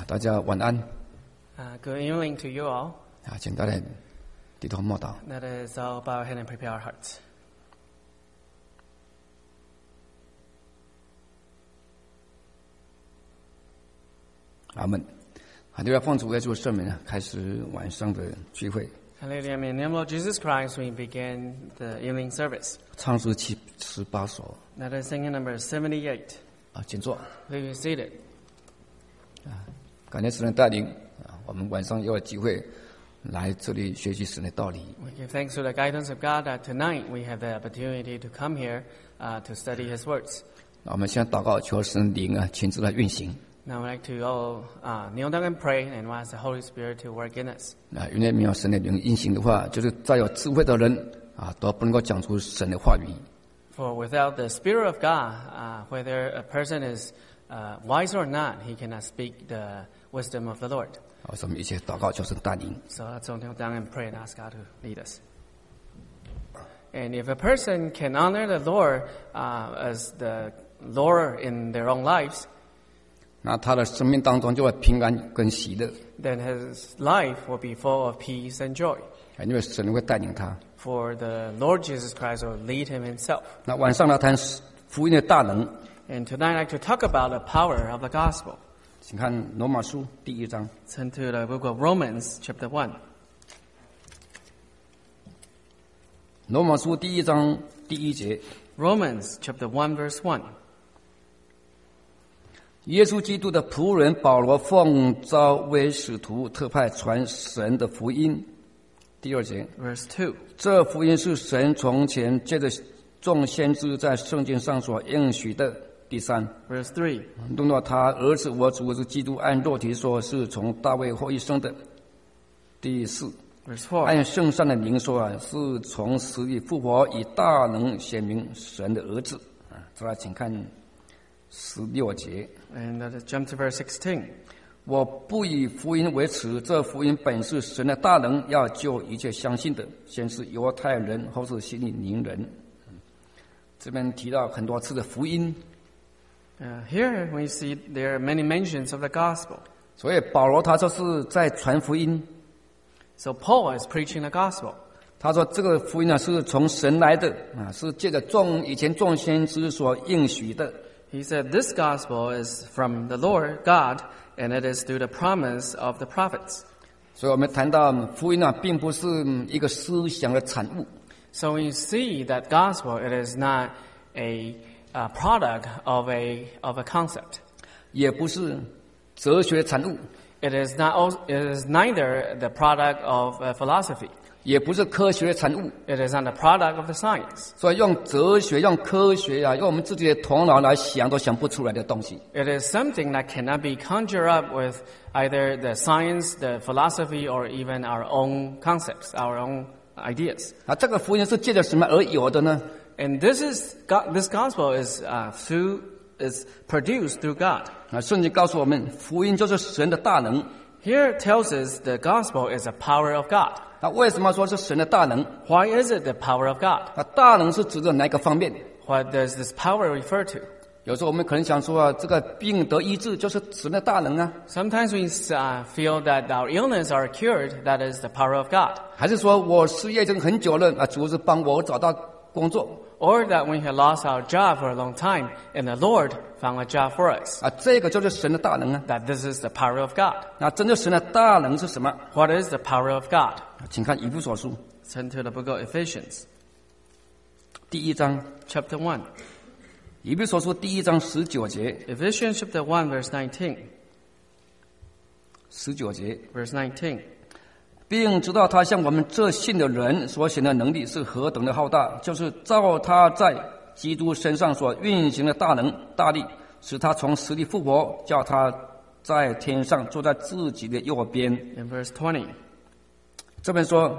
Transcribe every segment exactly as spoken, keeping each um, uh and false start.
啊，大家晚安。 Uh, good evening to you all. 啊，请大家低头默祷。 Let us all bow our head and prepare our hearts. 阿们。好，就要奉主耶稣的圣名啊，开始晚上的聚会。 Hallelujah. In the name of Jesus Christ, we begin the evening service. 唱诗七十八首 Let us sing in number seventy-eight. 啊，请坐。 Please be seated. 感谢神的带领啊，我们晚上又有机会来这里学习神的道理。 We give thanks to the guidance of God that tonight we have the opportunity to come here uh, to study His words. 那我们现在祷告，求神的灵啊亲自来运行。 Now we'd like to all uh, kneel down and pray and ask the Holy Spirit to work in us. 啊，因为没有神的灵运行的话，就是再有智慧的人啊，都不能够讲出神的话语。 For without the Spirit of God, uh, whether a person is uh, wise or not, he cannot speak the wisdom of the Lord. 啊，所以我们一起祷告，求神带领。 So let's all kneel down and pray and ask God to lead us. And if a person can honor the Lord uh, as the Lord in their own lives, 那他的生命当中就会平安跟喜乐， then his life will be full of peace and joy. 啊，因为神会带领他。 For the Lord Jesus Christ will lead him himself. 那晚上呢，谈福音的大能， And tonight I'd like to talk about the power of the gospel. 请看罗马书第一章。 Turn to the book of Romans, chapter one. 罗马书第一章第一节， Romans, chapter one, verse one. 耶稣基督的仆人保罗奉召为使徒，特派传神的福音。第二节， Verse two. 这福音是神从前借着众先知在圣经上所应许的。第三， Verse three. 论到他儿子我主是基督按肉体说是从大卫后裔生的。第四， Verse four. 按圣善的灵说啊，是从死里复活，以大能显明神的儿子。啊，再来请看十六节。 And let us jump to verse sixteen. 我不以福音为耻，这福音本是神的大能，要救一切相信的，先是犹太人，后是希利尼人。这边提到很多次的福音， Uh, here we see there are many mentions of the gospel. 所以保罗他就是在传福音。 So Paul is preaching the gospel. 他说这个福音呢是从神来的啊，是借着众以前众先知所应许的。 He said this gospel is from the Lord God, and it is through the promise of the prophets. 所以我们谈到福音呢，并不是一个思想的产物， So we see that gospel, it is not a, a product of a of a concept. 也不是哲学的产物， It is not. Also, it is neither the product of a philosophy. 也不是科学的产物。 It is not the product of the science. 所以用哲学、用科学啊，用我们自己的头脑来想都想不出来的东西。 It is something that cannot be conjured up with either the science, the philosophy, or even our own concepts, our own ideas. 啊，这个福音是借着什么而有的呢？ And this is God, this gospel is uh, through is produced through God. 啊，圣经告诉我们，福音就是神的大能。 Here it tells us the gospel is the power of God. 那为什么说是神的大能？ Why is it the power of God? 啊，大能是指的哪一个方面？ What does this power refer to? 有时候我们可能想说啊，这个病得医治就是神的大能啊， Sometimes we uh, feel that our illness are cured. That is the power of God. 还是说我失业已经很久了啊，主是帮我找到工作 Or that we have lost our job for a long time and the Lord found a job for us. 啊，这个就是神的大能啊。 That this is the power of God. 那真正神的大能是什么？ What is the power of God? 请看以弗所书 Turn to the book of Ephesians, 第一章， chapter one. 以弗所书第一章十九节， Ephesians chapter one, verse nineteen. 十九节。 Verse nineteen. 并知道他向我们这信的人所显的能力是何等的浩大，就是照他在基督身上所运行的大能大力，使他从死里复活，叫他在天上坐在自己的右边。 In verse twenty. 这边说，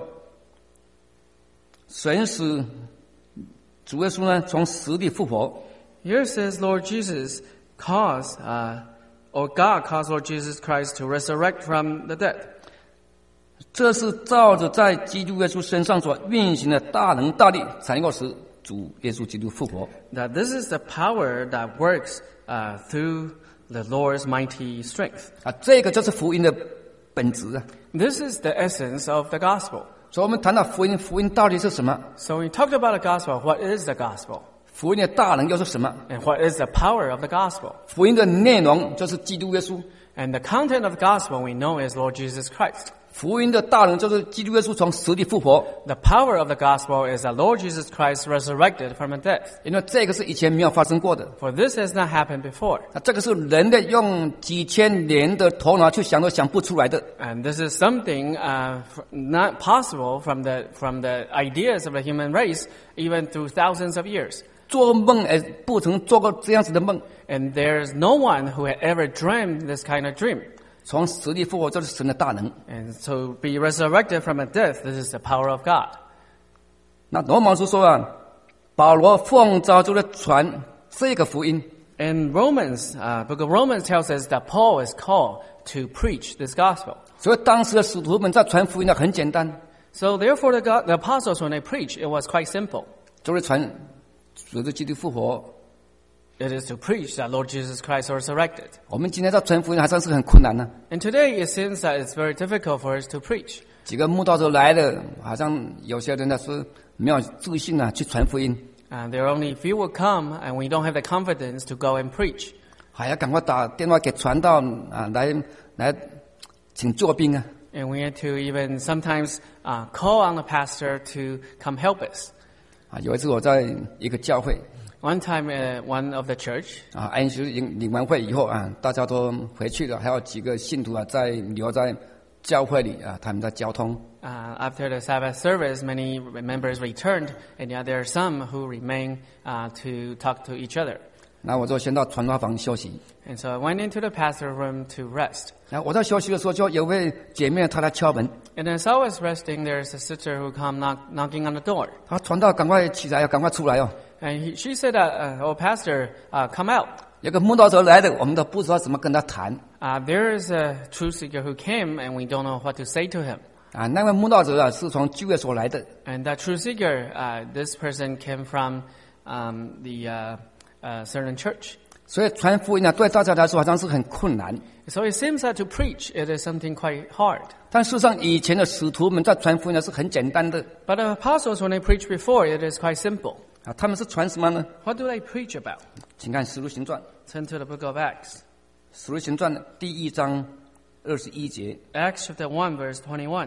神使主耶稣呢从死里复活， Here says Lord Jesus caused, uh, or God caused Lord Jesus Christ to resurrect from the dead. 这是照着在基督耶稣身上所运行的大能大力，才能够使主耶稣基督复活。 That this is the power that works uh, through the Lord's mighty strength. 啊，这个就是福音的本质啊。 This is the essence of the gospel. 所以我们谈到福音，福音到底是什么？ So we talked about the gospel. What is the gospel? 福音的大能又是什么？ And what is the power of the gospel? 福音的内容就是基督耶稣。 And the content of the gospel we know is Lord Jesus Christ. 福音的大能就是基督耶稣从死里复活， The power of the gospel is that Lord Jesus Christ resurrected from the dead. 因为这个是以前没有发生过的。 For this has not happened before. 啊，这个是人的用几千年的头脑去想都想不出来的。 And this is something uh, f- not possible from the, from the ideas of the human race, even through thousands of years. 做梦也不曾做过这样子的梦。 And there's no one who had ever dreamed this kind of dream. 从死里复活，这是神的大能。 And so be resurrected from a death, this is the power of God. 那罗马书说啊，保罗奉召就在传这个福音。 In Romans, uh, book of Romans tells us that Paul is called to preach this gospel. 所以当时的使徒们在传福音的很简单， So therefore the, God, the apostles, when they preach, it was quite simple. 就是传主的基督复活。 It is to preach that Lord Jesus Christ resurrected. 我们今天在传福音还算是很困难呢、 And today it seems that it's very difficult for us to preach. 几个慕道者来的，好像有些人呢是没有自信啊，去传福音， And there are only few will come, and we don't have the confidence to go and preach. 还要赶快打电话给传道啊，来来请救兵啊。 And we had to even sometimes uh, call on the pastor to come help us. 啊，有一次我在一个教会 One time, uh, one of the church, 啊，安息领领完会以后啊，大家都回去了，还有几个信徒啊在留在教会里啊，他们在交通。 uh, after the Sabbath service, many members returned, and yet there are some who remain uh, to talk to each other. 那我就先到传道房休息。 And so I went into the pastor room to rest. 然后我在休息的时候，就有位姐妹她来敲门， And as I was resting, there's a sister who come knock, knocking on the door. 她传道赶快起来要赶快出来哦。 And he, she said, that, uh, oh, pastor, uh, come out. 有个慕道者来的，我们都不知道怎么跟他谈 Uh, there is a truth seeker who came, and we don't know what to say to him. 啊。那位慕道者啊，是从聚会所来的 And that truth seeker, uh, this person came from um, the uh, uh, certain church. 所以传福音啊，对大家来说好像是很困难。 So it seems that to preach, it is something quite hard. 但事实上，以前的使徒们在传福音呢是很简单的 But the apostles, when they preach before, it is quite simple. 啊。他们是传什么呢？ What do they preach about? 请看《使徒行传》，《 Turn to the book of Acts. 使徒行传》第一章二十一节， Acts chapter one, verse twenty-one.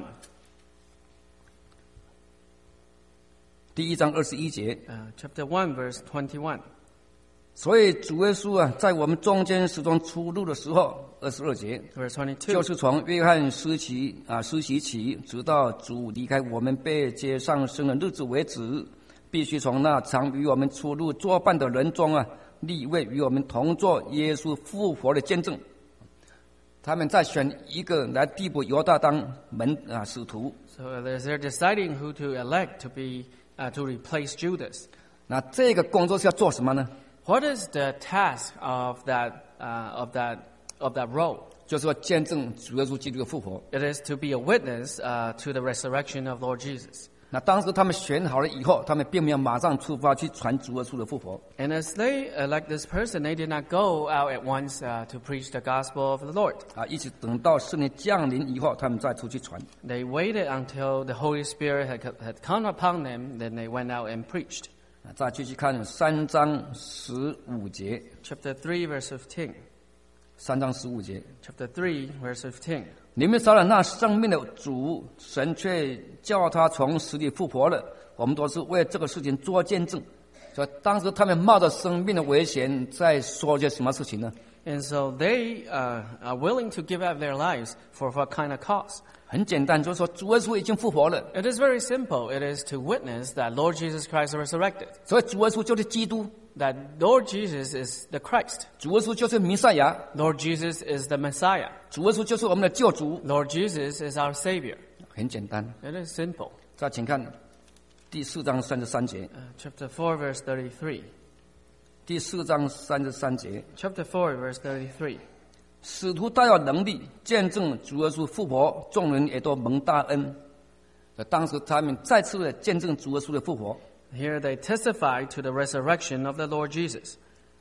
第一章二十一节。 Uh, chapter one, verse twenty-one. 所以主耶稣啊，在我们中间始终出入的时候，二十二节， Verse 就 twenty-two. 是从约翰施洗啊施洗起，直到主离开我们被接上升的日子为止，必须从那常与我们出入作伴的人中啊，立位与我们同作耶稣复活的见证。他们再选一个来递补犹大当门啊使徒。 So uh, they're deciding who to elect to be uh, to replace Judas. 那这个工作是要做什么呢？ What is the task of that uh, of that of that role? 就是说见证主耶稣基督的复活。 It is to be a witness uh, to the resurrection of Lord Jesus. 那当时他们选好了以后，他们并没有马上出发去传主耶稣的复活。 And as they elect this person, they did not go out at once uh, to preach the gospel of the Lord. 啊，一直等到圣灵降临以后，他们再出去传。 They waited until the Holy Spirit had, had come upon them, then they went out and preached. 啊，再继续看三章十五节， Chapter three, verse fifteen. 三章十五节， Chapter three, verse fifteen. 你们杀了那生命的主，神却叫他从死里复活了。我们都是为这个事情做见证。所以当时他们冒着生命的危险，在说些什么事情呢？ And so they uh, are willing to give up their lives for what kind of cause? 很简单，就是说主耶稣已经复活了， It is very simple. It is to witness that Lord Jesus Christ resurrected. 所以主耶稣就是基督， That Lord Jesus is the Christ. 主耶稣就是弥赛亚， Lord Jesus is the Messiah. 主耶稣就是我们的救主。 Lord Jesus is our Savior. 很简单。 It is simple. 再请看第四章三十三节， Uh, chapter four, verse thirty-three. 第四章三十三节。 Chapter four, verse thirty-three. 使徒大有能力见证主耶稣复活，众人也都蒙大恩。当时他们再次的见证主耶稣的复活。 Here they testify to the resurrection of the Lord Jesus.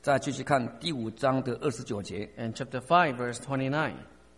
再继续看第五章的二十九节。 And chapter five, verse twenty-nine.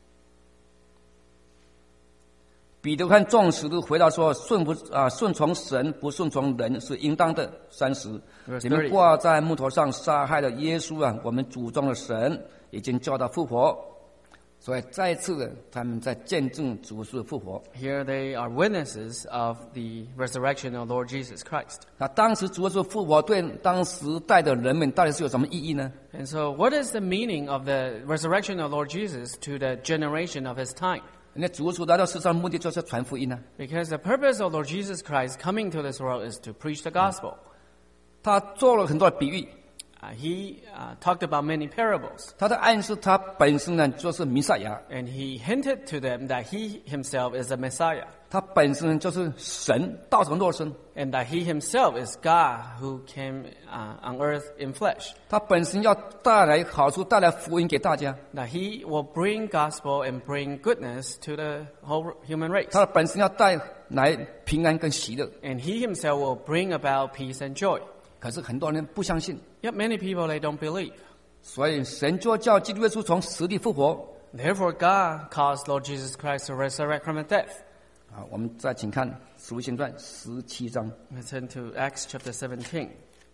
彼得和众使徒回答说：“顺服啊，顺从神，不顺从人是应当的。”三十， Verse 你们 thirty. 挂在木头上杀害了耶稣啊，我们祖宗的神已经叫他复活。所以再一次的，他们在见证主是复活。 Here they are witnesses of the resurrection of Lord Jesus Christ. 那当时主是复活，对当时代的人们到底是有什么意义呢？ And so what is the meaning of the resurrection of Lord Jesus to the generation of his time? 那主所来到世上的目的就是传福音呢、 Because the purpose of Lord Jesus Christ coming to this world is to preach the gospel. 他做了很多的比喻， Uh, he uh, talked about many parables. 他的暗示他本身呢就是弥赛亚， And he hinted to them that he himself is the Messiah. 他本身就是神道成肉身， And that he himself is God who came uh, on earth in flesh. 他本身要带来好处，带来福音给大家。 That he will bring gospel and bring goodness to the whole human race. 他本身要带来平安跟喜乐， And he himself will bring about peace and joy. 可是很多人不相信， Yet many people, they don't believe. 所以神就叫基督耶稣从死里复活。 Therefore, God caused Lord Jesus Christ to resurrect from the death. 啊，我们再请看《使徒行传》十七章， Let's turn to Acts chapter seventeen.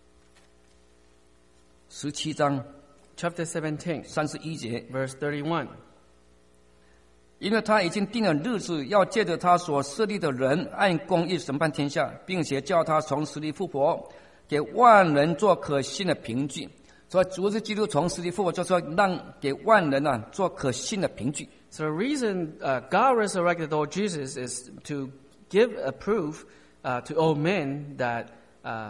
十七章 Chapter seventeen, 三十一节， verse thirty-one. 因为他已经定了日子，要借着他所设立的人按公义审判天下，并且叫他从死里复活，给万人做可信的凭据。所以主耶稣基督从死里复活，就是要让给万人啊做可信的凭据。 So the reason uh, God resurrected Lord Jesus is to give a proof uh, to all men that uh,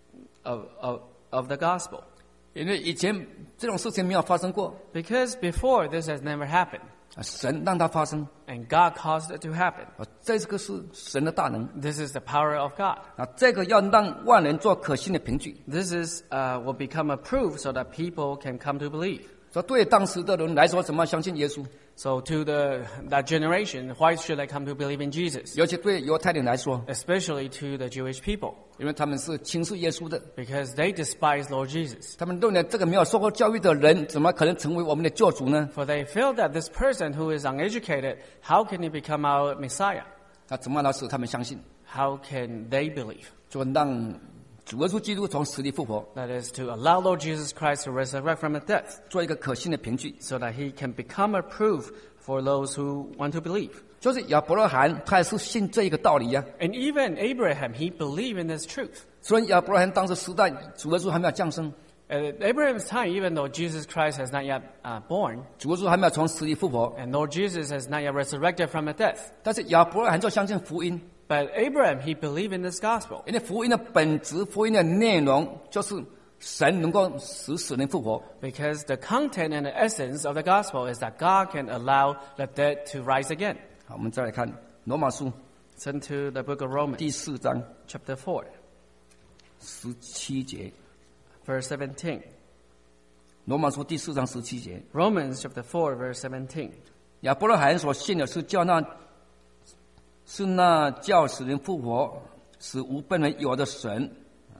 of, of, of the gospel. 因为以前这种事情没有发生过， Because before this has never happened. 啊神让它发生， And God caused it to happen. 啊，这个是神的大能。 This is the power of God. 啊，这个要让万人做可信的凭据。 This is uh, will become a proof so that people can come to believe. 所以对当时的人来说，怎么相信耶稣？ So to the that generation, why should they come to believe in Jesus? 尤其对犹太人来说， Especially to the Jewish people, 因为他们是轻视耶稣的， because they despise Lord Jesus. 他们认为这个没有受过教育的人，怎么可能成为我们的救主呢？ For they feel that this person who is uneducated, how can he become our Messiah? 那怎么来使他们相信？ How can they believe? 就让主耶稣基督从死里复活， That is to allow Lord Jesus Christ to resurrect from the death, 做一个可信的凭据。 so that he can become a proof for those who want to believe. 就是亚伯拉罕，他也是信这一个道理呀、 And even Abraham, he believed in this truth. 虽然亚伯拉罕当时时代，主耶稣还没有降生， At Abraham's time, even though Jesus Christ has not yet uh, born, 主耶稣还没有从死里复活， and Lord Jesus has not yet resurrected from the death, 但是亚伯拉罕就相信福音， but Abraham, he believed in this gospel. 因为福音的本质、福音的内容就是神能够使死人复活。 Because the content and the essence of the gospel is that God can allow the dead to rise again. 好，我们再来看罗马书 Turn to the book of Romans, 第四章 chapter four, 十七节。 verse seventeen. 罗马书第四章十七节， Romans chapter four, verse seventeen. 亚伯拉罕所信的是叫那，是那叫使人复活、使无本人有的神。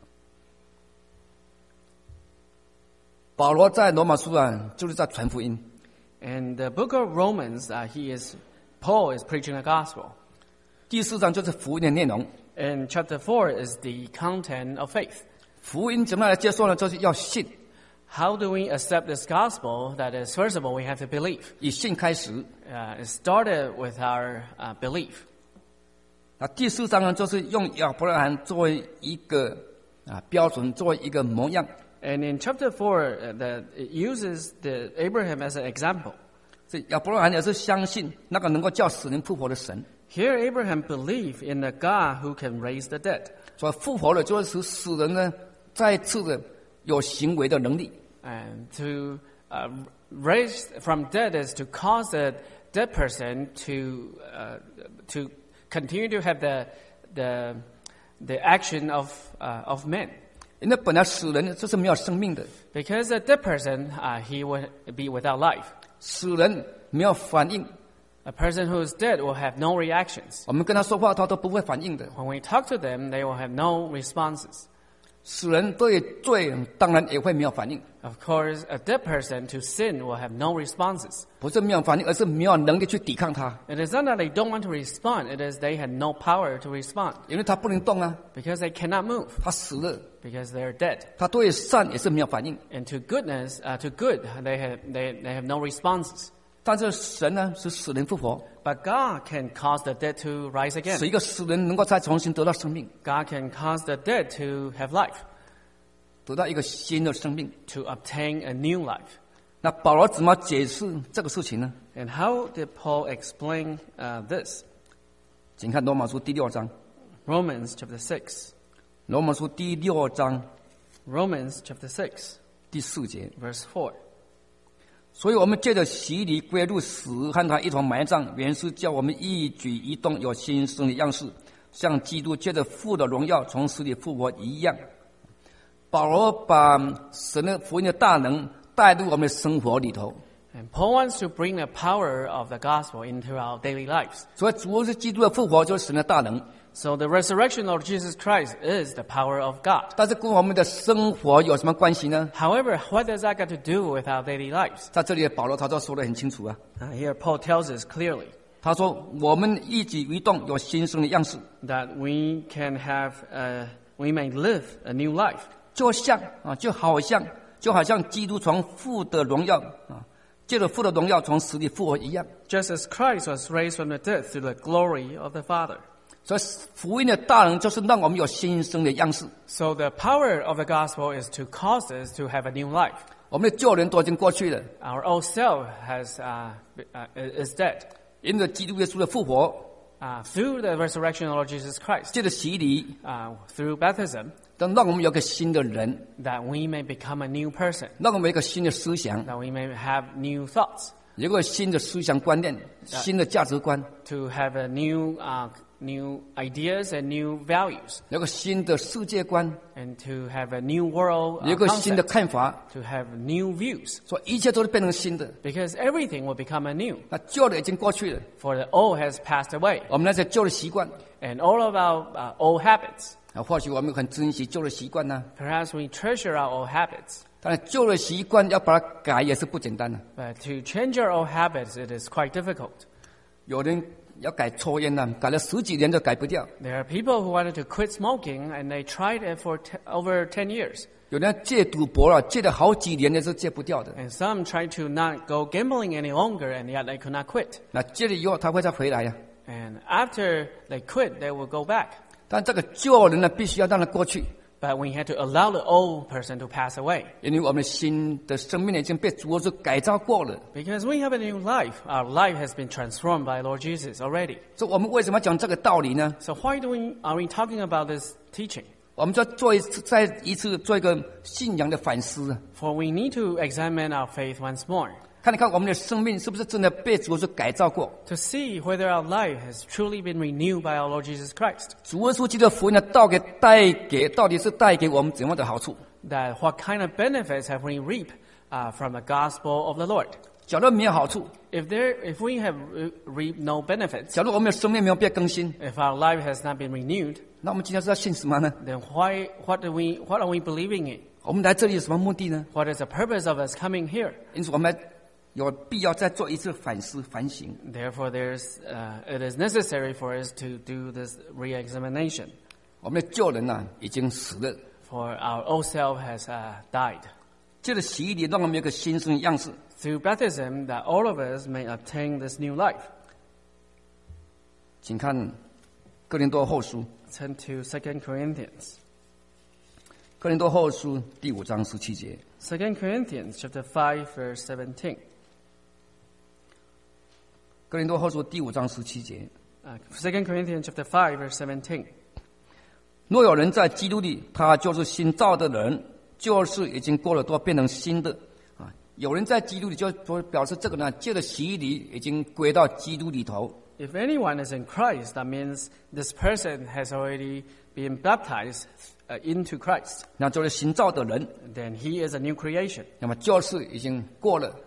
保罗在罗马书啊，就是在传福音。 In the book of Romans, uh, he is Paul is preaching the gospel. 第四章就是福音的内容。 And chapter four is the content of faith. 福音怎么样来接受呢？就是要信， How do we accept this gospel? That is, first of all, we have to believe. 以信开始。 Uh, it started with our uh, belief. 那第四章呢，就是用亚伯拉罕作为一个啊标准，作为一个模样。 And in chapter four, uh, the, it uses the Abraham as an example. 这亚伯拉罕也是相信那个能够叫死人复活的神。 Here, Abraham believed in the God who can raise the dead. 所以复活了，就是使死人呢再次的有行为的能力。 And to uh, raise from dead is to cause the dead person to uh, to continue to have the the the action of uh, of men. 因为本来死人就是没有生命的， Because a dead person, uh, he would be without life. 死人没有反应， A person who is dead will have no reactions. 我们跟他说话，他都不会反应的。 When we talk to them, they will have no responses. 死人对罪当然也会没有反应， Of course, a dead person to sin will have no responses. 不是没有反应，而是没有能力去抵抗它， It is not that they don't want to respond, it is they had no power to respond 因为它不能动啊， because they cannot move, 它死了， because they're dead. 它对善也是没有反应。 And to goodness, uh, to good, they have, they, they have no responses. 但是神呢是死人复活， But God can cause the dead to rise 使 again. 一个死人能够再重新得到生命， God can cause the dead to have life, 得到一个新的生命。 to obtain a new life. 那保罗怎么解释这个事情呢？ And how did Paul explain uh, this? 请看罗马书第六章， Romans chapter six. 罗马书第六章 Romans chapter six, 第四节。 verse four. 所以我们借着洗礼归入死，和他一同埋葬，原是叫我们一举一动有新生的样式，像基督借着父的荣耀从死里复活一样。保罗把神的福音的大能带入我们的生活里头， And Paul wants to bring the power of the gospel into our daily lives. 所以主是基督的复活就是神的大能， So the resurrection of Jesus Christ is the power of God. 但是跟我们的生活有什么关系呢？ However, what does that got to do with our daily lives? 在这里保罗他就说得很清楚啊， Uh, here Paul tells us clearly 他说我们一举一动有新生的样式， that we can have, uh, we may live a new life. 就像啊，就好像就好像基督从父的荣耀啊，借着父的荣耀从死里复活一样。 Just as Christ was raised from the dead through the glory of the Father. 所以福音的大能就是让我们有新生的样式。 So the power of the gospel is to cause us to have a new life. 我们的旧人都已经过去了， Our old self has, uh, uh, is dead. 因着基督耶稣的复活， Uh, through the resurrection of Lord Jesus Christ, 借着洗礼， uh, through baptism, 等让我们有个新的人， that we may become a new person, 让我们有一个新的思想， that we may have new thoughts, 有一个新的思想观念，新的价值观， to have a new, uh, new ideas and new values, 有一个新的世界观， and to have a new world 有一 uh, 个新的 concept, 看法， to have new views, 所以一切都是变成新的。 because everything will become anew. 那旧的已经过去了， For the old has passed away, 我们那些旧的习惯 and all of our uh, old habits. 啊，或许我们很珍惜旧的习惯呢、 Perhaps we treasure our old habits, 但是旧的习惯要把它改也是不简单的、 but to change our old habits, it is quite difficult. 有人要改抽烟呢、改了十几年都改不掉； There are people who wanted to quit smoking, and they tried it for te- over ten years. 有人戒赌博了，戒了好几年也是戒不掉的。 And some tried to not go gambling any longer, and yet they could not quit. 那戒了以后，他会再回来呀、 And after they quit, they will go back. 但这个旧人呢，必须要让他过去， But we had to allow the old person to pass away. 因为我们的新的生命已经被主耶稣改造过了。 Because we have a new life. Our life has been transformed by Lord Jesus already. 所以我们为什么要讲这个道理呢？ So why do we, are we talking about this teaching? 我们就要做一次，再一次做一个信仰的反思， For we need to examine our faith once more, 看一看我们的生命是不是真的被主耶稣改造过。 to see whether our life has truly been renewed by our Lord Jesus Christ. 主耶稣基督的福音呢，到给带给到底是带给我们怎样的好处？ That what kind of benefits have we reaped uh, from the gospel of the Lord? 假如没有好处， If there, if we have re- reaped no benefits, 假如我们的生命没有被更新， if our life has not been renewed, 那我们今天是要信什么呢？ then why, what do we, what are we believing in? 我们来这里有什么目的呢？ What is the purpose of us coming here? 因此，我们有必要再做一次反思反省。 Therefore, there's, uh, it is necessary for us to do this re-examination. 我们的旧人呢、已经死了， For our old self has uh, died. 借着洗礼，让我们有个新生的样式。 Through baptism, that all of us may obtain this new life. 请看哥林多后书， Turn to Second Corinthians. 哥林多后书第五章十七节。 Second Corinthians chapter five, verse seventeen. 哥林多后书第五章十七节。 Uh, Second Corinthians chapter five, verse seventeen. 若有人在基督里，他就是新造的人，旧事已经过了，都变成新的。啊，有人在基督里，就就表示这个呢，借着洗礼已经归到基督里头。 If anyone is in Christ, that means this person has already been baptized uh, into Christ. 那就是新造的人， Then he is a new creation. 那么旧事已经过了，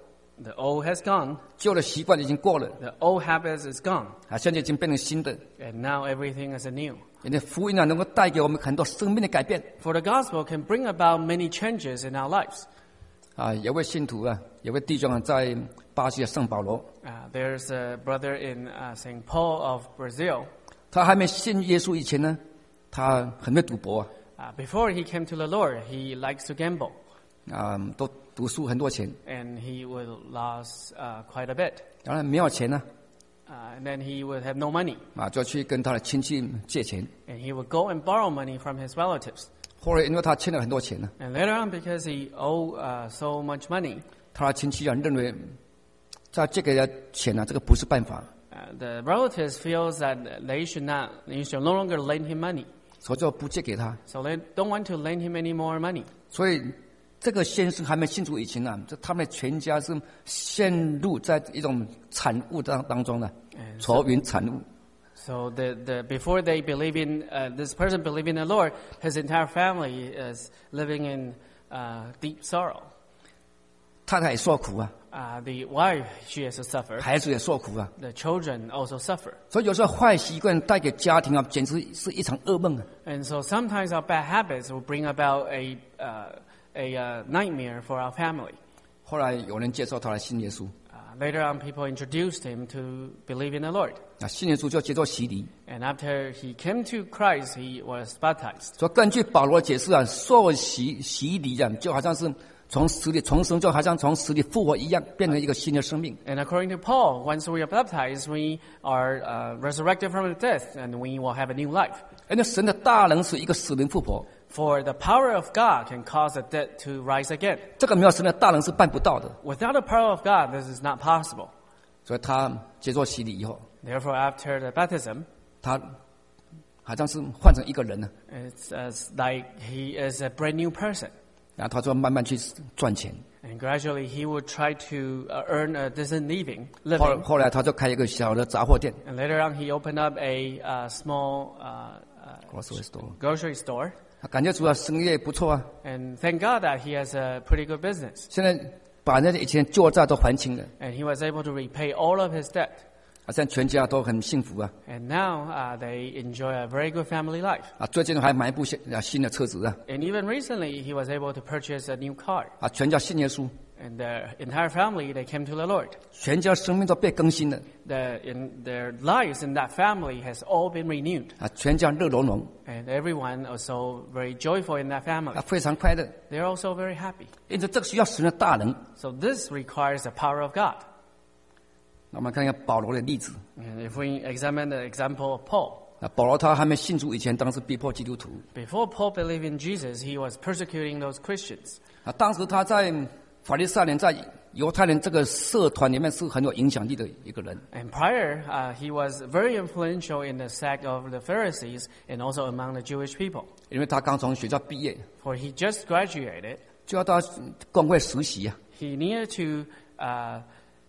The old has gone. 旧的习惯已经过了 The old habits is gone. 啊，现在已经变成新的。 And now everything is anew. 因为福音啊，能够带给我们很多生命的改变 For the gospel can bring about many changes in our lives. 啊。有位信徒啊，有位弟兄啊，在巴西的圣保罗， Uh, there's a brother in uh, Saint Paul of Brazil. 他还没信耶稣以前呢，他很会赌博啊， Uh, before he came to the Lord, he likes to gamble. 啊，都赌输很多钱， And he would lose uh, quite a bit. 当然没有钱呢 Uh, and then he would have no money. 啊，就去跟他的亲戚借钱。 And he would go and borrow money from his relatives. 后来因为他欠了很多钱呢， And later on, because he owed uh, so much money, 他的亲戚啊认为，再借给他钱啊，这个不是办法， uh, the relatives feels that they should not, they should no longer lend him money. 所以就不借给他。 So they don't want to lend him any more money. 所以这个先生还没信主以前呢，这他们全家是陷入在一种产物当当中的，愁云惨雾。 So the, the, before they believe in, uh, this person believe in the Lord, his entire family is living in uh, deep sorrow. 太太也受苦啊， Uh, the wife, she has to suffer. 孩子也受苦啊。 The children also suffer. 所以有时候坏习惯带给家庭啊，简直是一场噩梦啊。 And so sometimes our bad habits will bring about a, uh, a uh, nightmare for our family. 后来有人介绍他来信耶稣， Uh, later on, people introduced him to believe in the Lord. 啊，信耶稣就接受洗礼。 And after he came to Christ, he was baptized. 所以根据保罗的解释啊，受洗洗礼啊，就好像是从死里重生，就好像从死里复活一样，变成一个新的生命。 And according to Paul, once we are baptized, we are uh, resurrected from death, and we will have a new life. 而那神的大能使一个死人复活， For the power of God can cause the dead to rise again. 这个没有神的大能是办不到的。 Without the power of God, this is not possible. 所以他接受洗礼以后， Therefore, after the baptism, 他好像是换成一个人了， it's as like he is a brand new person. 然后他就慢慢去赚钱。 And gradually, he would try to uh, earn a decent living. 后 living. 后来他就开一个小的杂货店 And later on, he opened up a uh, small uh, uh, ，grocery store。 grocery store. 感觉主要生意也不错啊。 And thank God that he has a pretty good business. 现在把那以前旧债都还清了， And he was able to repay all of his debt. 啊，现在全家都很幸福啊。 And now uh, they enjoy a very good family life. 啊，最近还买一部新啊新的车子啊， And even recently, he was able to purchase a new car. 啊，全家信耶稣， And their entire family, they came to the Lord. 全家生命都被更新了， The, in, their lives in that family has all been renewed. 啊，全家乐融融， And everyone also very joyful in that family. 啊，非常快乐。 They're also very happy. 因此，这个需要神的大能。 So this requires the power of God. 那我们看一下保罗的例子 And if we examine the example of Paul, 啊，保罗他还没信主以前，当时逼迫基督徒 before Paul believed in Jesus, he was persecuting those Christians. 啊，当时他在法利赛人在犹太人这个社团里面是很有影响力的一个人。 And prior, uh, he was very influential in the sect of the Pharisees and also among the Jewish people. 因为他刚从学校毕业， For he just graduated, 就要到公会实习啊。 he needed to uh,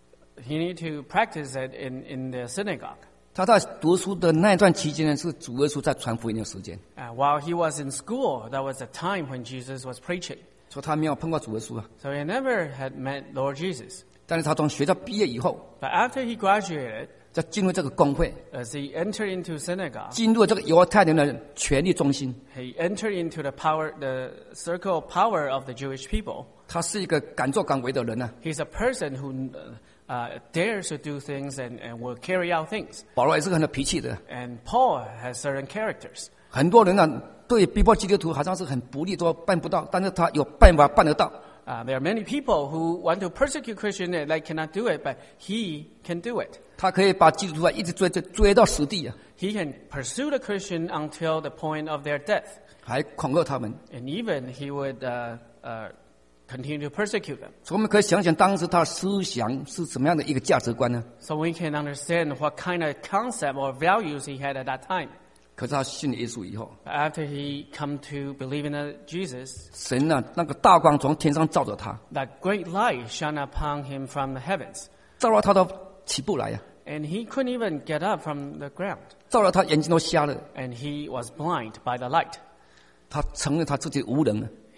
he needed to practice it in, in the synagogue. 他在读书的那一段期间呢，是主耶稣在传福音的时间， Uh, while he was in school, that was the time when Jesus was preaching. 所以他没有碰过主耶稣啊。 So he never had met Lord Jesus. 但是他从学校毕业以后， But after he graduated, 再进入这个公会， as he entered into synagogue, 进入这个犹太人的权力中心， he entered into the power, the circle of power of the Jewish people. 他是一个敢作敢为的人啊。 He's a person who uh, dares to do things and, and will carry out things. 保罗也是很有脾气的， And Paul has certain characters. 很多人啊对逼迫基督徒好像是很不利，都办不到，但是他有办法办得到。 Uh, there are many people who want to persecute Christians and they cannot do it, but he can do it. 他可以把基督徒啊一直追追追到死地啊， He can pursue the Christian until the point of their death. 还恐吓他们。 And even he would uh, uh, continue to persecute them. 所以我们可以想想当时他的思想是什么样的一个价值观呢？ So we can understand what kind of concept or values he had at that time. 可是他信了耶稣以后， After he come to believe in uh, Jesus, 神啊那个大光从天上照着他， that great light shone upon him from the heavens. 照到他都起不来呀、啊， And he couldn't even get up from the ground. 照到他眼睛都瞎了， And he was blind by the light. 他承认他自己无能了，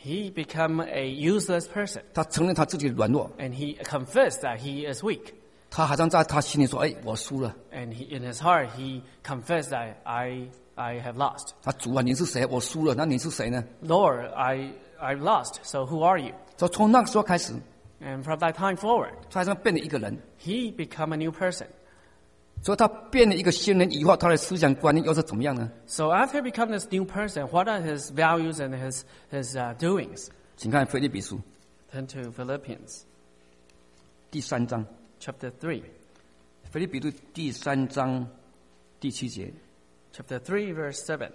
he became a useless person. 他承认他自己的软弱， And he confessed that he is weak. 他好像在他心里说：“哎，我输了。 And he, in his heart, he confessed that I, I have lost. 他主啊，你是谁？我输了，那你是谁呢？” Lord, I, I've lost, so who are you? 所以从那个时候开始， And from that time forward, 他好像变了一个人。 he became a new person. 所以他变了一个新人以后，他的思想观念又是怎么样呢？ So after he became this new person, what are his values and his, his uh, doings? 请看腓立比书 Turn to Philippians 第三章， chapter three. 腓立比书第三章第七节。 Chapter three, verse seven.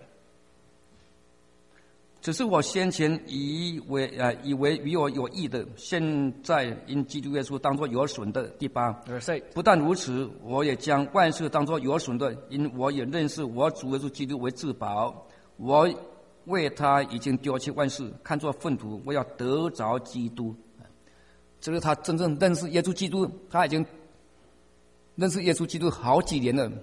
只是我先前以为呃以为与我有益的，现在因基督耶稣当作有损的。第八， Verse eight. 不但如此，我也将万事当作有损的，因我也认识我主耶稣基督为至宝。我为他已经丢弃万事，看作粪土，我要得着基督。这是他真正认识耶稣基督，他已经认识耶稣基督好几年了。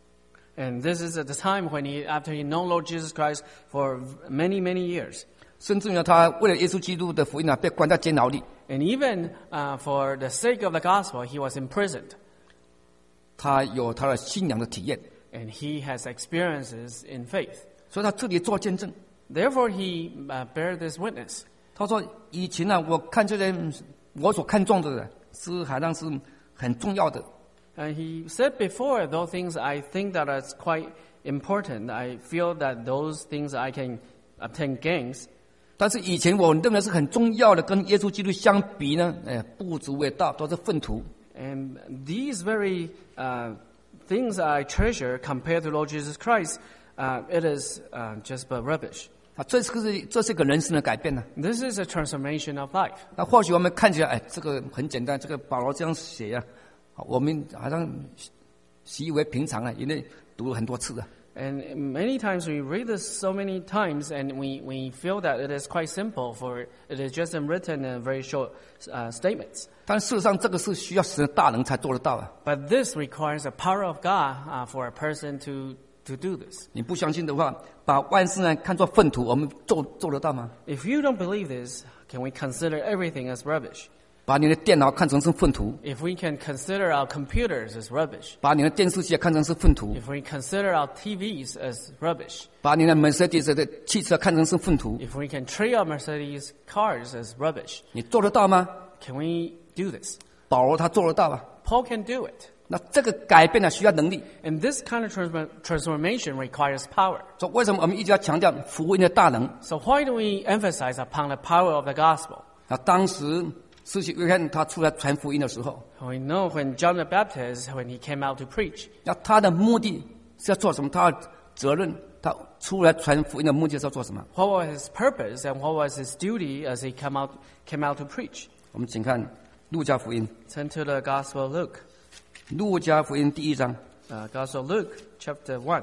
And this is at the time when he, after he known Lord Jesus Christ for many, many years. 甚至呢，他为了耶稣基督的福音呢，被关在监牢里。 And even uh, for the sake of the gospel, he was imprisoned. 他有他的信仰的体验， And he has experiences in faith. 所以他这里做见证。 Therefore, he uh, bear this witness. 他说：“以前呢，我看这些我所看重的是好像是很重要的， And he said before, those things I think that is quite important. I feel that those things I can obtain gains. 但是以前我认为是很重要的，跟耶稣基督相比呢，哎，不足为道，都是粪土。 And these very uh, things I treasure compared to Lord Jesus Christ, uh, it is uh, just but rubbish. 啊，这是这是一个人生的改变呢。 This is a transformation of life. 那或许我们看起来，哎，这个很简单，这个保罗这样写呀、啊，我们好像习以为平常了，因为读了很多次了。 And many times we read this so many times, and we, we feel that it is quite simple, for it is just written in very short uh, statements. 但事实上，这个是需要神的大能才做得到啊！ But this requires the power of God uh, for a person to, to do this. 你不相信的话，把万事呢看作粪土，我们做做得到吗？ If you don't believe this, can we consider everything as rubbish? 把你的电脑看成是粪土， If we can consider our computers as rubbish, 把你的电视机看成是粪土， if we consider our T Vs as rubbish, 把你的 Mercedes 的汽车看成是粪土， if we can treat our Mercedes cars as rubbish, 你做得到吗？ can we do this? 保罗他做得到啊！ Paul can do it. 那这个改变呢，需要能力。 And this kind of transform- transformation requires power. 所以为什么我们一直要强调福音的大能？ So why do we emphasize upon the power of the gospel? 啊，当时施洗约翰他出来传福音的时候， We know when John the Baptist, when he came out to preach, 那他的目的是要做什么？他的责任，他出来传福音的目的是要做什么？ what was his purpose and what was his duty as he come out, came out to preach? 我们请看路加福音， Turn to the Gospel of Luke. 路加福音第一章， Uh, Gospel of Luke, chapter one.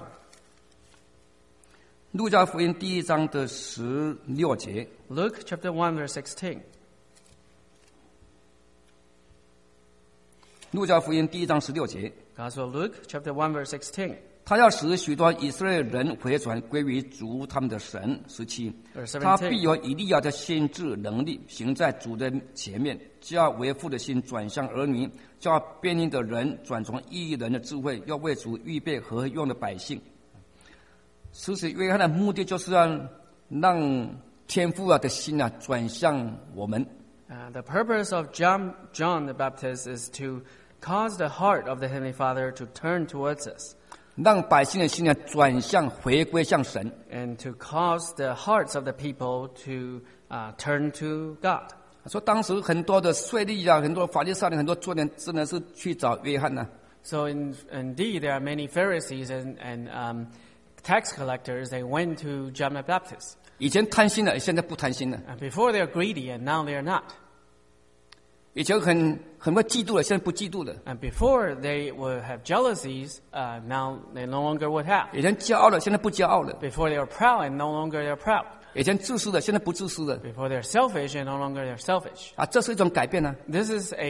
路加福音第一章的十六节。 Luke, chapter one, verse sixteen. 路加福音第一章十六节， Gospel of Luke, chapter one, verse sixteen. 他要使许多以色列人回转归于主他们的神。十七， Verse 他 seventeen. 必有以利亚的先知能力，行在主的前面，叫为父的心转向儿女，叫变异的人转从异人的智慧，要为主预备合用的百姓。施洗约翰的目的就是要让天父啊的心啊转向我们。 Uh, the purpose of John, John the Baptist is to cause the heart of the Heavenly Father to turn towards us, 让百姓的心呢转向回归向神。 and to cause the hearts of the people to uh, turn to God. 说当时很多的税吏啊，很多法利赛人，很多做人真的是去找约翰呐、啊。 So in, indeed, there are many Pharisees and, and um, tax collectors. They went to John the Baptist. 以前贪心了，现在不贪心了。 And before they are greedy, and now they are not. 以前很很会嫉妒了，现在不嫉妒了。 And before they would have jealousies, uh, now they no longer would have. 以前骄傲了，现在不骄傲了。 Before they were proud, and no longer they are proud. 以前自私的，现在不自私了。 Before they're selfish, and no longer they're selfish. 啊，这是一种改变呢、啊。 This is a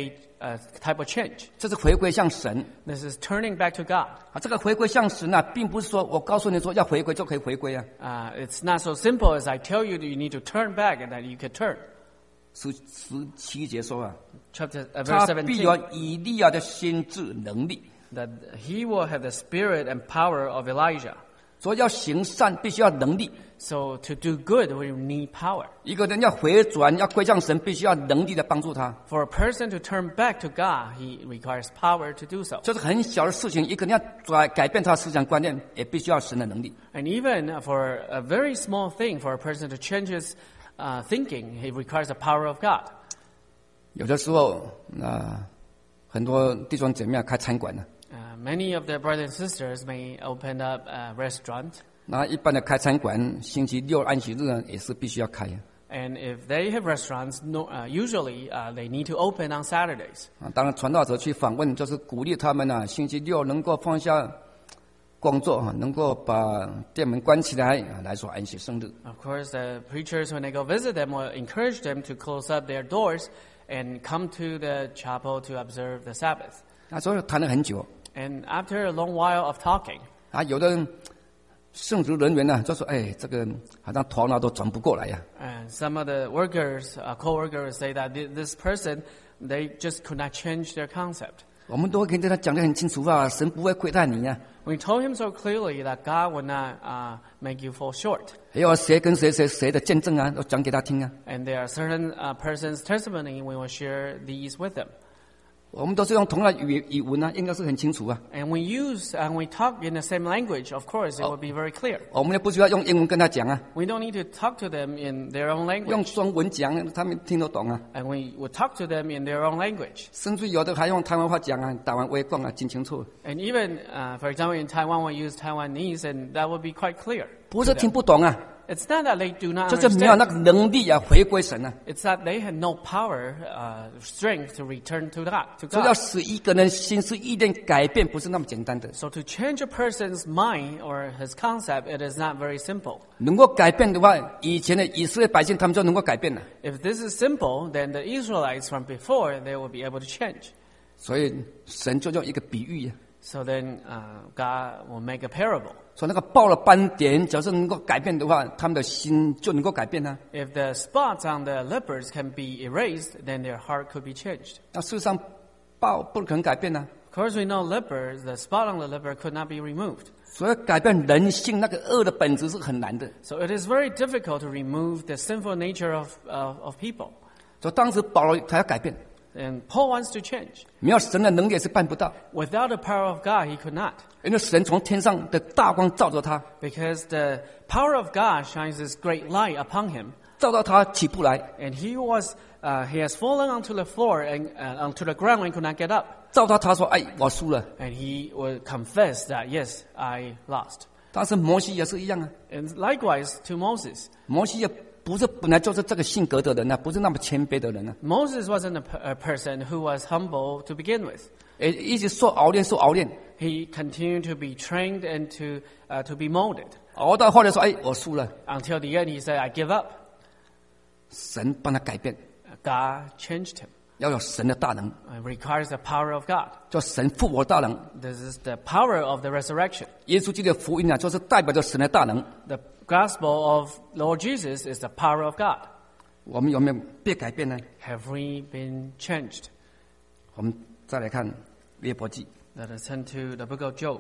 uh, type of change. 这是回归向神 This is turning back to God. 啊。这个回归向神啊，并不是说我告诉你说要回归就可以回归啊。 Uh, it's not so simple as I tell you that you need to turn back and that you can turn. 十十七节说啊， Chapter uh, 他 verse 必有 seventeen. 以利亚的心智能力， That he will have the spirit and power of Elijah. 所以要行善必须要能力。 So to do good, we need power. 一个人要回转，要归向神，必须要能力的帮助他。 For a person to turn back to God, he requires power to do so. 这是很小的事情，一个人要转改变他的思想观念，也必须要神的能力。 And even for a very small thing, for a person to change his uh, thinking, he requires the power of God. 有的时候，啊、很多弟兄姐妹开餐馆呢， Uh, many of their brothers and sisters may open up a restaurant. 那一般的开餐馆，星期六、安息日呢，也是必须要开。 And if they have restaurants, no, uh, usually uh, they need to open on Saturdays. 啊，当然传道者去访问，就是鼓励他们啊，星期六能够放下工作啊，能够把店门关起来，啊来做安息圣日。 Of course, the preachers, when they go visit them, will encourage them to close up their doors and come to the chapel to observe the Sabbath. 那所以谈了很久 And after a long while of talking, 啊，有的圣职人员呢、就说：“哎，这个好像头脑都转不过来呀、 and some of the workers, uh, co-workers, say that thi- this person, they just could not change their concept. 我们都会跟他讲得很清楚啊，神不会亏待你呀、 We told him so clearly that God would not uh, make you fall short. 还有谁跟谁谁谁的见证啊，都讲给他听啊。 And there are certain uh, persons' testimony, we will share these with them. 我们都是用同样的语语文啊，应该是很清楚啊。 And we use and we talk in the same language, of course, it will be very clear. 我们也不需要用英文跟他讲啊， We don't need to talk to them in their own 用 language. 中文讲，他们听得懂啊。 And we would talk to them in their own language. 甚至有的还用台湾话讲啊，台湾话讲啊，真清楚。 And even, uh, for example, in Taiwan, we use Taiwanese, and that would be quite clear. 不是听不懂啊， It's not that they do not 就是没有那 understand. 个能力啊，回归神啊。 It's that they had no power, uh, strength to return to God. To 所以要 God. 使一个人心思意念改变，不是那么简单的。 So to change a person's mind or his concept, it is not very simple. 能够改变的话，以前的以色列百姓他们就能够改变了。 If this is simple, then the Israelites from before, they will be able to change. 所以神就用一个比喻啊， So then uh, God will make a parable. 说那个爆了斑点，假设能够改变的话，他们的心就能够改变啊。 If the spots on the lepers can be erased, then their heart could be changed. 那事实上，爆不可能改变啊。 Of course, we know lepers, the spot on the leper could not be removed. 所以改变人性那个恶的本质是很难的。 So it is very difficult to remove the sinful nature of, uh, of people. 所以当时保罗他要改变， And Paul wants to change. 没有神的能力也是办不到， Without the power of God, he could not. 因为神从天上的大光照着他， Because the power of God shines this great light upon him. 照到他起不来， And he was, uh, he has fallen onto the floor and uh, onto the ground and could not get up. 照到他说：“哎，我输了。 And he would confess that, yes, I lost. ” 但是摩西也是一样啊， And likewise to Moses. 摩西也不是本来就是这个性格的人啊，不是那么谦卑的人啊， Moses wasn't a, p- a person who was humble to begin with. 也一直受熬炼，受熬炼， He continued to be trained and to, uh, to be molded. 熬到后来说：“哎，我输了。 Until the end, he said, I give up. ” 神帮他改变， God changed him. 要有神的大能， It requires the power of God. 叫神复活大能。 This is the power of the resurrection. 耶稣基督的福音啊，就是代表着神的大能。 The gospel of Lord Jesus is the power of God. 我们有没有被改变呢？ Have we been changed? 我们再来看约伯记， Let us turn to the book of Job.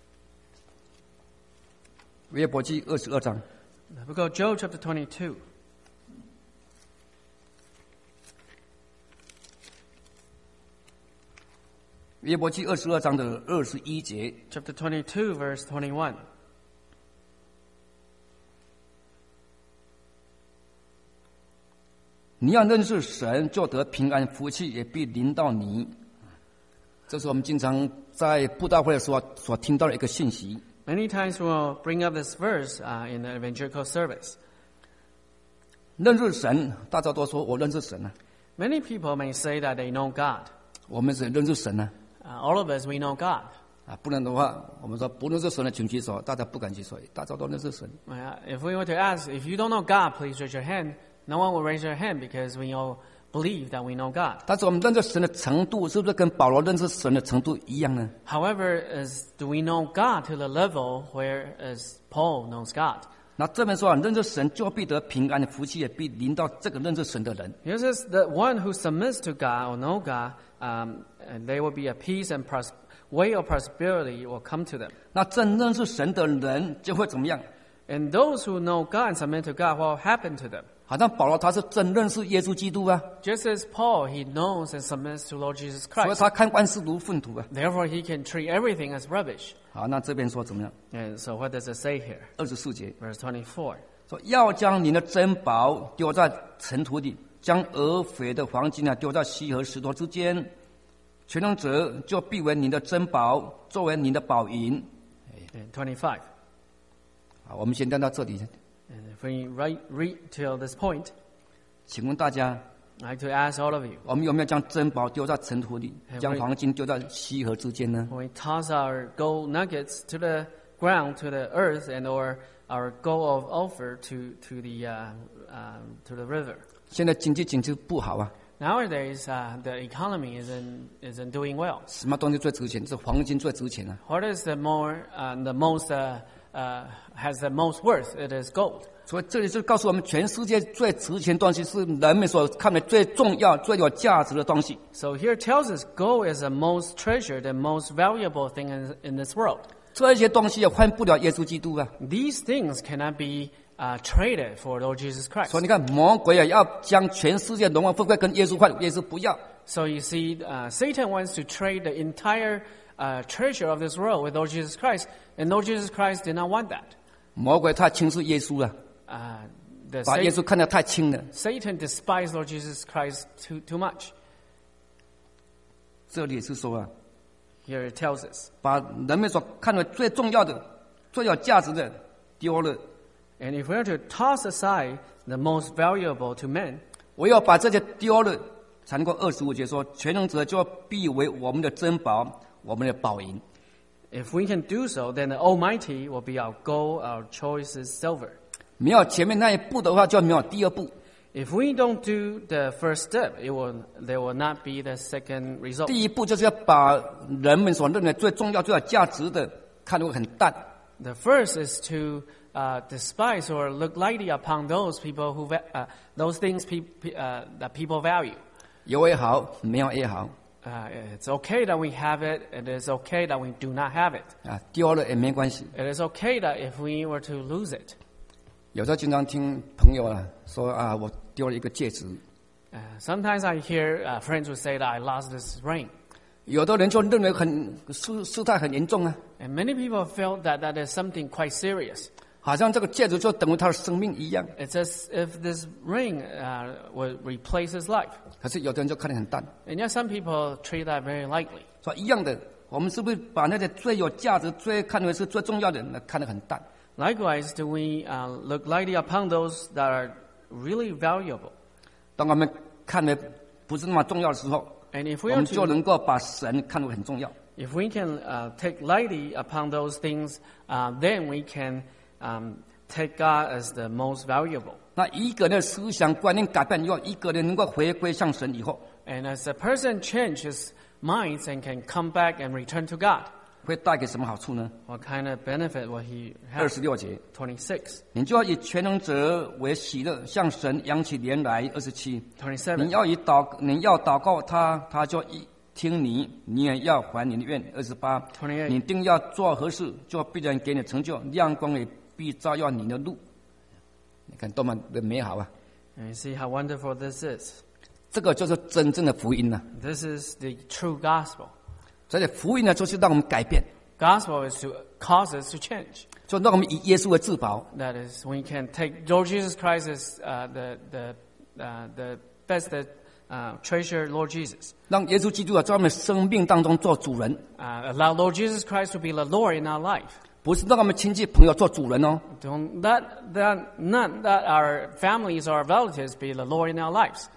约伯记二十二章。 The book of Job, chapter twenty-two. 约伯记二十二章的二十一节， Chapter twenty-two, verse twenty-one. 你要认识神，就得平安，福气也必临到你。这是我们经常在布道会的时候所听到的一个信息。 Many times we'll bring up this verse uh, in the evangelical service. 认识神，大家都说我认识神啊， Many people may say that they know God. 我们是认识神啊。 Uh, all of us, we know God. 啊，不然的话，我们说不认识神的请举手，大家不敢举手，大家都认识神。 Uh, if we were to ask, if you don't know God, please raise your hand. No one will raise their hand because we know believe that we know God. 但是我们认识神的程度是不是跟保罗认识神的程度一样呢？ However, is do we know God to the level where as Paul knows God? 那这边说啊，认识神就必得平安的福气，也必临到这个认识神的人。 He says the one who submits to God or know God, um, and there will be a peace and pros- way of prosperity will come to them. 那真认识神的人就会怎么样？ And those who know God and submit to God, what will happen to them? 好像保罗他是真认识耶稣基督啊， Just as Paul, he knows and submits to Lord Jesus 所以 Christ. 他看万事如粪土啊。 Therefore, he can treat everything as rubbish. 好，那这边说怎么样？ And so what does it say here? 二十四节 Verse twenty-four. 说要将你的珍宝丢在尘土里，将俄斐的黄金啊丢在溪和石头之间，全能者就必为你的珍宝，作为你的宝银。 And twenty-five. 好，我们先看到这里。 And if we read, read till this point, 请问大家， I'd like to ask all of you, 我们有没有将珍宝丢在尘土里， Have 将 we- 黄金丢在溪河之间呢？ when we toss our gold nuggets to the ground, to the earth, and or our gold of offer to, to, the, uh, um, to the river. 现在经济景气不好啊， Nowadays, uh, the economy isn't, isn't doing well. 什么东西最值钱？是黄金最值钱啊！ What is the more, uh, the most, uh, uh, has the most worth? It is gold. 所以这里就告诉我们，全世界最值钱的东西是人们所看的最重要、最有价值的东西。 So here it tells us gold is the most treasured and most valuable thing in, in this world. 这些东西也换不了耶稣基督啊！ These things cannot be uh, traded for Lord Jesus Christ. 所以你看，魔鬼啊，要将全世界荣耀富贵跟耶稣换，耶稣不要。 So you see, uh, Satan wants to trade the entire uh, treasure of this world with Lord Jesus Christ, and Lord Jesus Christ did not want that. 魔鬼太轻视耶稣了， Uh, the 把耶 Satan, 稣看得太轻了。 Satan despised Lord Jesus Christ too, too much. 这里也是说啊， Here it tells us. 把人们所看为最重要的、最有价值的丢了， And if we are to toss aside the most valuable to men, 我要把这些丢了，才能够二十五节说，全能者就必为我们的珍宝，我们的宝银。 if we can do so, then the Almighty will be our gold, our choicest silver. 没有前面那一步的话，就没有第二步。 If we don't do the first step, it will, there will not be the second result. 第一步就是要把人们所认为最重要、最有价值的看得很淡。 The first is to uh, despise or look lightly upon those people who, va- uh, those things pe- pe- uh, that people value. 有也好，没有也好， Uh, it's okay that we have it. It is okay that we do not have it. 啊，丢了也没关系。 It is okay that if we were to lose it. 有时候经常听朋友啊说啊，我丢了一个戒指。 Uh, sometimes I hear uh, friends who say that I lost this ring. 有的人就认为很事事态很严重啊， And many people feel that that is something quite serious. 好像这个戒指就等于他的生命一样。 It's as if this ring uh, would replace his life. 可是有的人就看得很淡， And yet some people treat that very lightly. 说一样的，我们是不是把那些最有价值、最看为是最重要的人，看得很淡？ Likewise, do we uh, look lightly upon those that are really valuable? 当我们看为不是那么重要的时候， And if 我 we are 们就 to, 能够把神看为很重要。 if we can uh, take lightly upon those things, uh, then we can um, take God as the most valuable. 那一个人的思想观念改变以后，一个人能够回归向神以后， And as a person changes minds and can come back and return to God, 会带给什么好处呢？ what kind of benefit will he 二 have? 十六节， twenty-six, 你就要以全能者为喜乐，向神扬起脸来。二十七，你 twenty-seven, 要以祷，你要祷告他，他就一听你，你也要还你的愿。二十八， twenty-eight. 你定要做何事，就必然给你成就，亮光也必照耀你的路。你看多么的美好啊！ And you see how wonderful this is. 这个就是真正的福音呐、啊。 This is the true gospel. 所以福音呢，就是让我们改变， Gospel is to cause us to change. 就让我们以耶稣为至宝， That is, we can take Lord Jesus Christ as uh, the the uh, the best that uh, treasure Lord Jesus. 让耶稣基督啊，在我们生命当中做主人， Uh, allow Lord Jesus Christ to be the Lord in our life. 不是让我们亲戚朋友做主人哦。 Don't let that not that our families or our relatives be the Lord in our lives.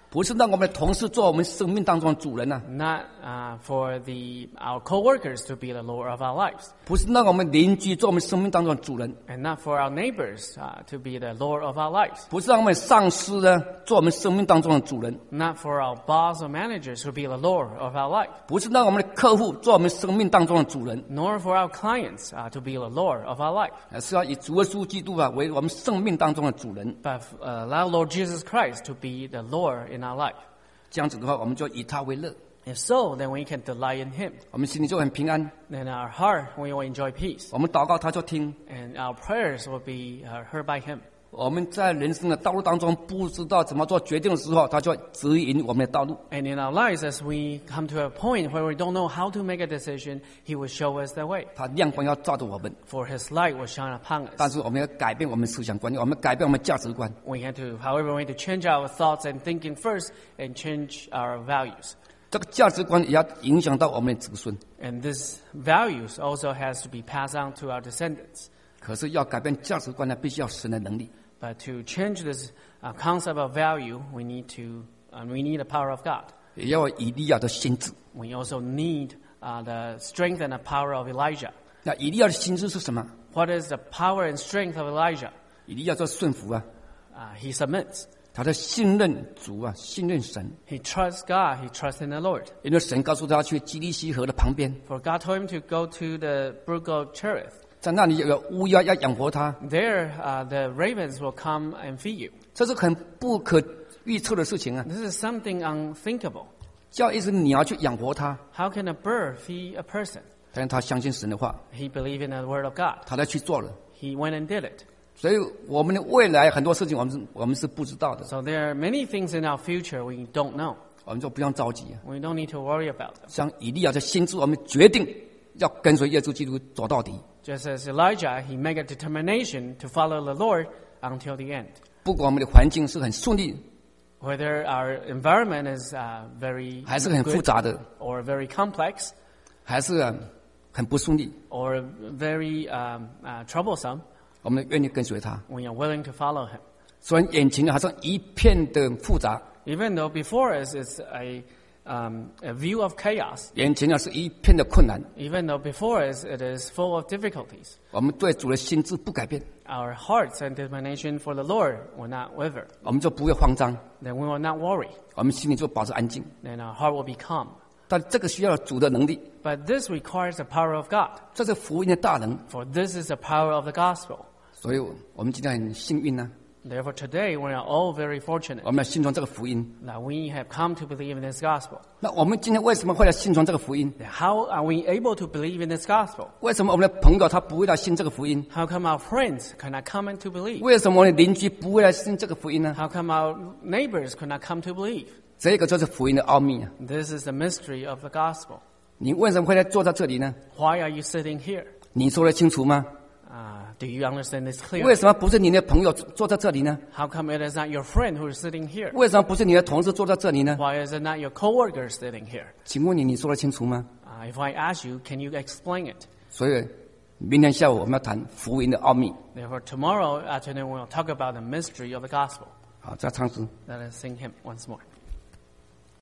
不是让我们的同事做我们生命当中的主人啊， not uh, for the our co-workers to be the Lord of our lives, 不是让我们邻居做我们生命当中的主人， and not for our neighbors uh, to be the Lord of our lives, 不是让我们上司呢做我们生命当中的主人， not for our boss or managers to be the Lord of our life, 不是让我们的客户做我们生命当中的主人， nor for our clients uh, to be the Lord of our life, 而是要以主耶稣基督啊为我们生命当中的主人。 but uh, allow Lord Jesus Christ to be the Lord in our life. 这样子的话，我们就以他为乐， If so, then we can delight in Him. 我们心里就很平安。 Then our heart, we will enjoy peace. 我们祷告，他就听。 And our prayers will be uh, heard by Him. 我们在人生的道路当中不知道怎么做决定的时候，他就指引我们的道路。 And in our lives, as we come to a point where we don't know how to make a decision, He will show us the way. 他亮光要照着我们， For His light will shine upon 但 us. 是我们要改变我们思想观念，我们改变我们价值观。 We have to, however, we need to change our thoughts and thinking first and change our values. 这个价值观也要影响到我们的子孙。 And this values also has to be passed on to our descendants. 可是要改变价值观呢，必须要神的能力。 But to change this uh, concept of value, we need to, uh, we need the power of God. 也要有以利亚的心智。 We also need uh, the strength and the power of Elijah. 那以利亚的心智是什么？ What is the power and strength of Elijah? 以利亚就顺服啊， Uh, he submits. 他在信任主啊，信任神。 He trusts God. He trusts in the Lord. 因为神告诉他去基利西河的旁边， For God told him to go to the brook of Cherith. 在那里有乌鸦要养活他， There, uh, the ravens will come and feed you. 这是很不可预测的事情啊。 This is something unthinkable. 叫一只鸟去养活他， How can a bird feed a person? 但是他相信神的话， He believed in the word of God. 他才去做了。 He went and did it. 所以我们的未来很多事情，我们是我们是不知道的， So there are many things in our future we don't know. 我们就不用着急啊。 We don't need to worry about them. 像以利亚的心智，我们决定要跟随耶稣基督走到底。 Just as Elijah, he made a determination to follow the Lord until the end. 不管我们的环境是很顺利， Whether our environment is uh, very 还是很复 good 杂的， or very complex 还是啊很不顺利， or very um, uh, troublesome, 我们愿意跟随他。 we are willing to follow him. 虽然眼前好像一片的复杂， Even though before us is a, um, a view of chaos, 眼前啊是一片的困难， even though before us it is full of difficulties, 我们对主的心智不改变， our hearts and determination for the Lord will not waver. 我们就不会慌张， Then we will not worry. 我们心里就保持安静。 Then our heart will be calm. 但这个需要主的能力， But this requires the power of God. 这是福音的大能。 For this is the power of the gospel. 所以我们今天很幸运呢、 Therefore, today we are all very fortunate 我们要信从这个福音。 that we have come to believe in this gospel. 那我们今天为什么会来信从这个福音？ How are we able to believe in this gospel? 为什么我们的朋友他不会来信这个福音？ How come our friends cannot come in to believe? 为什么我的邻居不会来信这个福音呢？ How come our neighbors could not come to believe? 这个就是福音的奥秘啊！ This is the mystery of the gospel. 你为什么会来坐在这里呢？ Why are you sitting here? 你说得清楚吗？ Uh, do you understand this 为 clearly? 什么不是你的朋友坐在这里呢？ How come it is not your friend who is sitting here? 为什么不是你的同事坐在这里呢？ Why is it not your coworker sitting here? 请问你，你说得清楚吗？ Uh, if I ask you, can you explain it? 所以，明天下午我们要谈福音的奥秘。 Therefore, tomorrow afternoon we'll talk about the mystery of the gospel. 好，再唱诗。 Let us sing him once more.